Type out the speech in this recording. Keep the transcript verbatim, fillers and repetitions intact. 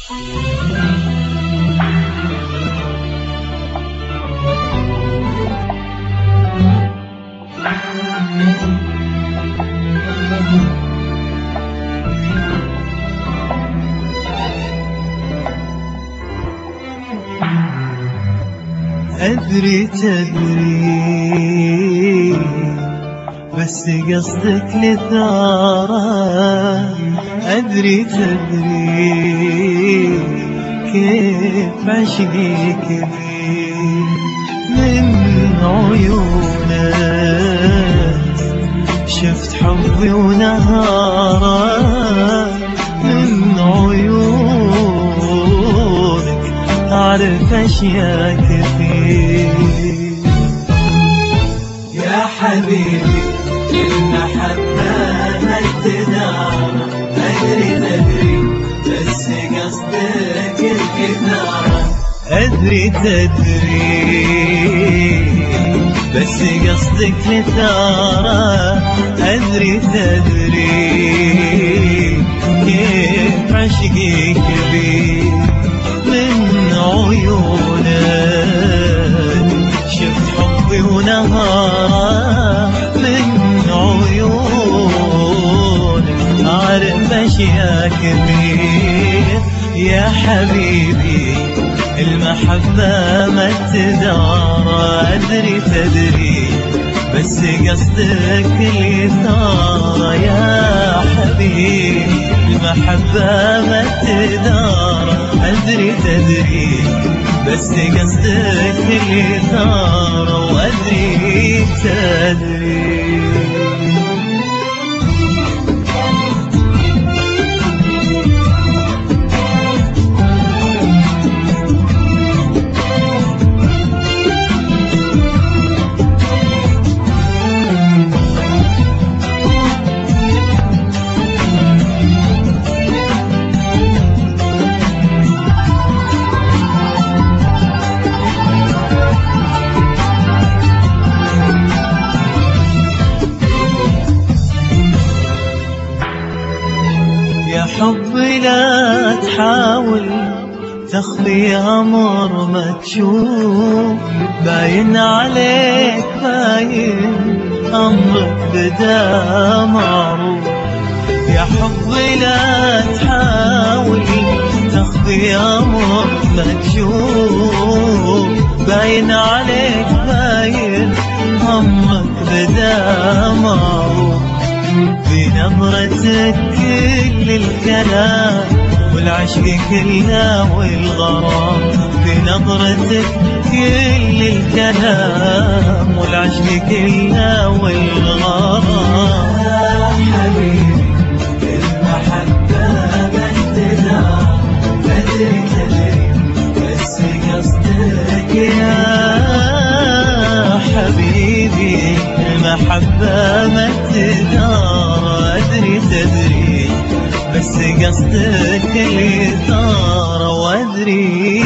أدري تدري بس قصدك لثارة، أدري تدري كيف عشقي كبير من عيونك، شفت حبي ونهارك من عيونك أعرف أشياء كثير. يا حبيبي المحبة ما تدار، أدري تدري بس قصدك الكثارة، أدري تدري بس قصدك لثارة، أدري تدري كيف عشقي كبير من عيونك، شفت حبي ونهارك من عيونك أعرف أشياء كثير. يا حبيبي المحبة ما تدار، أدري تدري بس قصدك الإثارة. يا حبيبي المحبة ما تدار، أدري تدري بس قصدك الإثارة، وأدري تدري. يا حبي لا تحاول تخفي أمر مكشوف، باين عليك باين أمرك بدا معروف. يا حبي لا تحاول تخفي أمر مكشوف، باين عليك باين أمرك بدا معروف. بنظرتك كل الكلام والعشق كله والغرام، بنظرتك كل الكلام والعشق كله والغرام. يا حبيبي المحبة ما تدار، أدري تدري بس قصدك. يا حبيبي المحبة ما تدار، أدري تدري بس قصدك الإثارة، وأدري